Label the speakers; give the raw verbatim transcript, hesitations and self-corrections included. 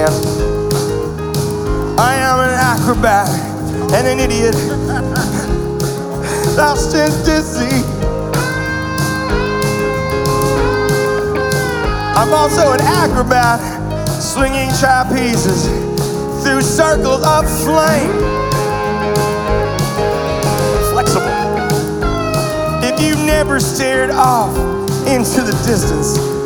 Speaker 1: man. I am an acrobat and an idiot, lost and dizzy. I'm also an acrobat, swinging trapezes through circles of flame. Flexible. If you've never stared off into the distance,